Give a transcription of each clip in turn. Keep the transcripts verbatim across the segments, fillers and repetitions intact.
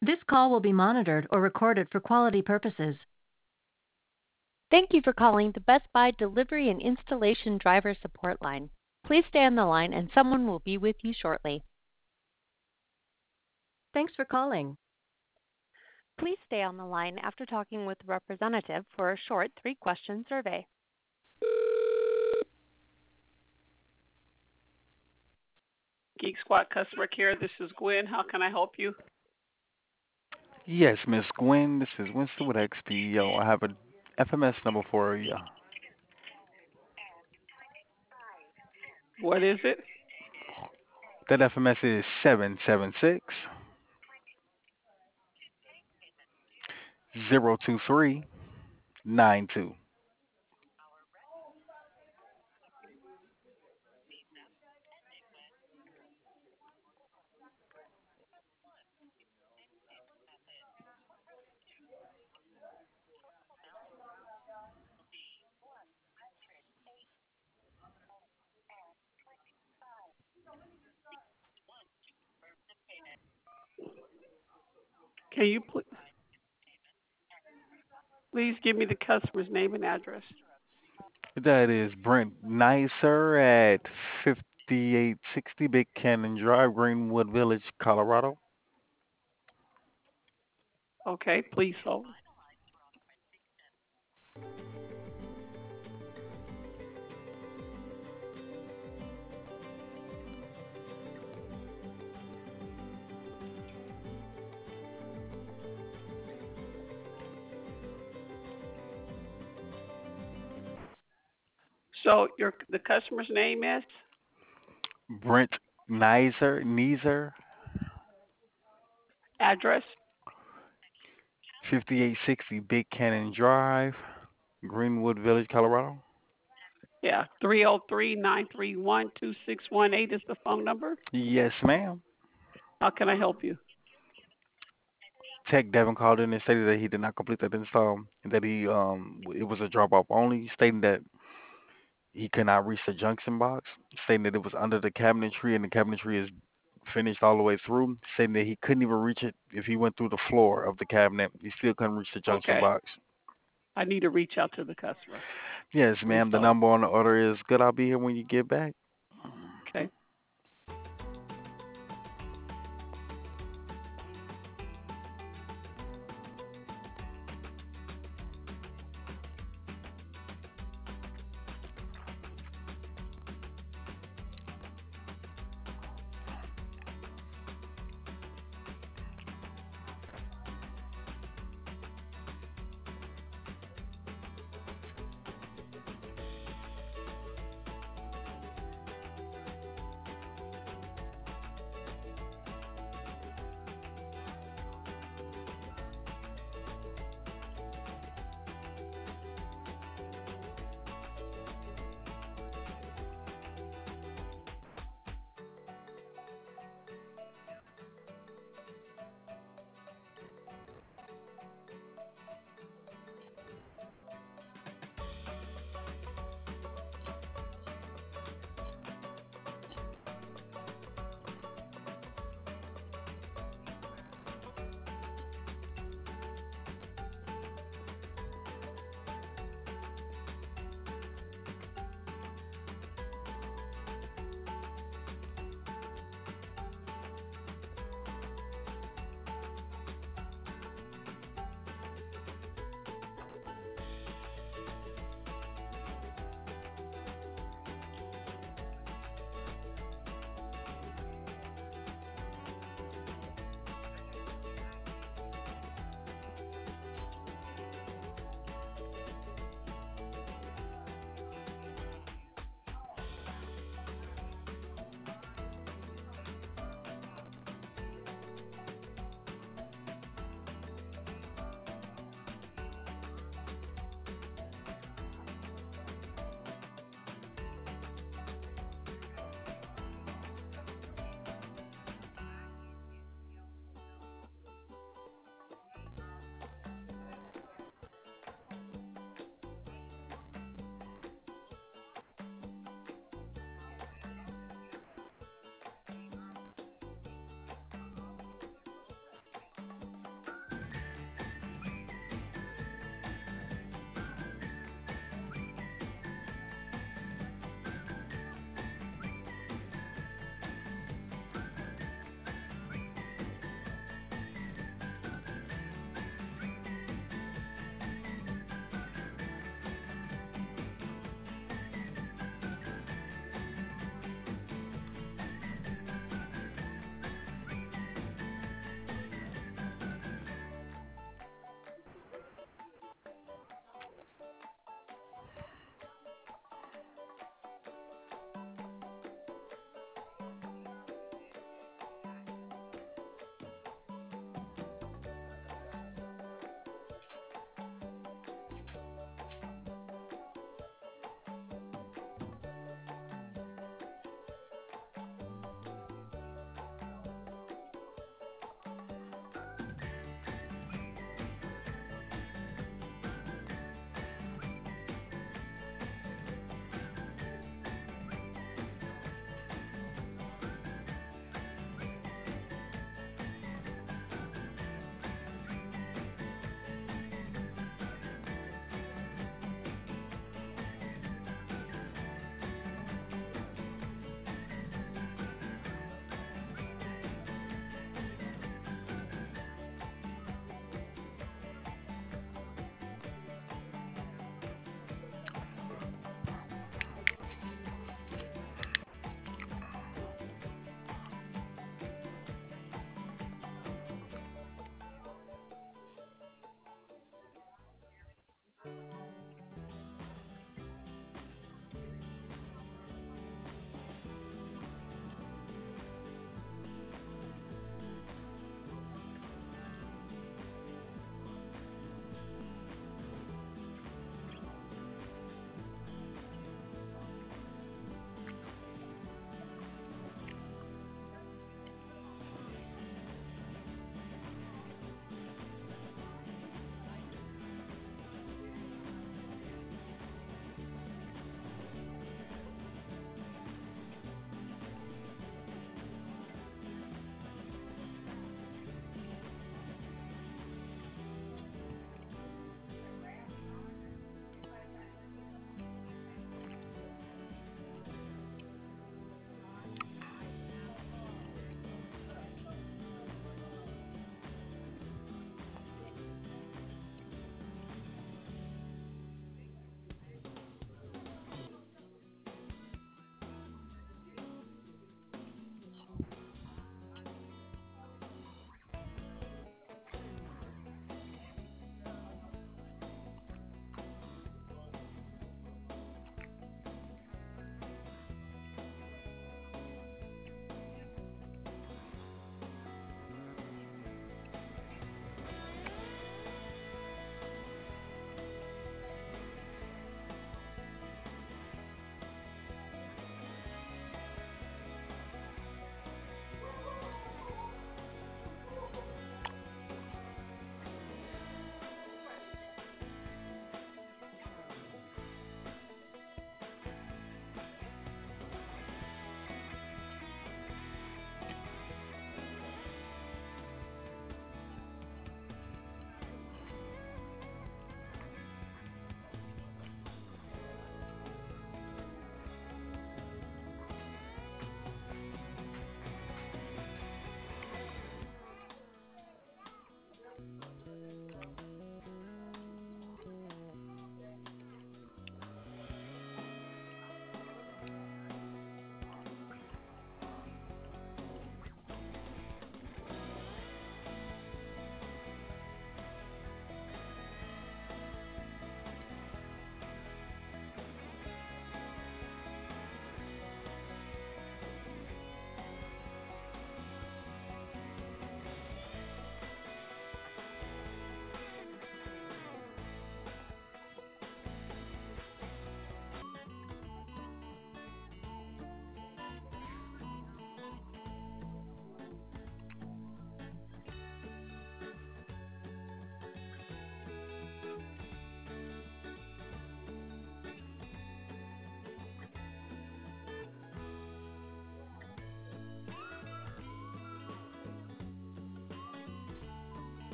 This call will be monitored or recorded for quality purposes. Thank you for calling the Best Buy Delivery and Installation Driver Support Line. Please stay on the line and someone will be with you shortly. Thanks for calling. Please stay on the line after talking with the representative for a short three-question survey. Geek Squad Customer Care, this is Gwen. How can I help you? Yes, Miss Gwen, this is Winston with X P. Yo, I have a F M S number for you. What is it? That F M S is seven seven six zero two three nine two. Can you pl- please give me the customer's name and address? That is Brent Nicer at fifty-eight sixty Big Cannon Drive, Greenwood Village, Colorado. Okay, please hold. So your the customer's name is? Brent Nicer, Nizer, Address? fifty-eight sixty Big Cannon Drive, Greenwood Village, Colorado. Yeah, three oh three, nine three one, two six one eight is the phone number. Yes, ma'am. How can I help you? Tech Devin called in and stated that he did not complete that install, and that he um it was a drop off only, stating that he could not reach the junction box, stating that it was under the cabinetry and the cabinetry is finished all the way through, saying that he couldn't even reach it if he went through the floor of the cabinet. He still couldn't reach the junction Okay, box. I need to reach out to the customer. Yes, Please ma'am. The hold. number on the order is good. I'll be here when you get back. Okay.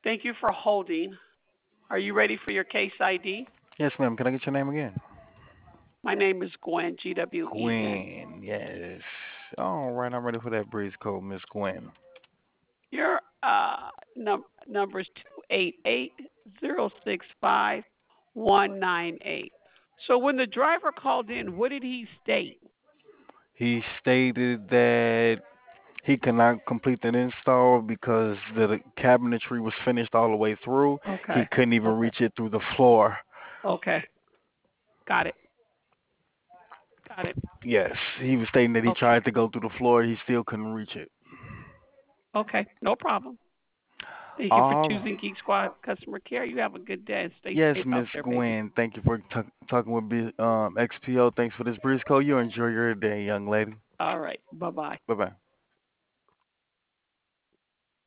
Thank you for holding. Are you ready for your case I D? Yes, ma'am. Can I get your name again? My name is Gwen, G W E N. Gwen. Yes. All right, I'm ready for that breeze code, Miss Gwen. Your uh, num- number is two eight eight zero six five one nine eight. So when the driver called in, what did he state? He stated that he could not complete that install because the cabinetry was finished all the way through. He Okay. couldn't even Okay. reach it through the floor. Okay. Got it. Got it. Yes, he was stating that he Okay. tried to go through the floor. He still couldn't reach it. Okay. No problem. Thank you for All choosing Geek Squad customer care. You have a good day and stay yes, safe out Miss there, baby. Gwen. Thank you for t- talking with B- um, X P O. Thanks for this breeze code. You enjoy your day, young lady. All right. Bye bye. Bye bye.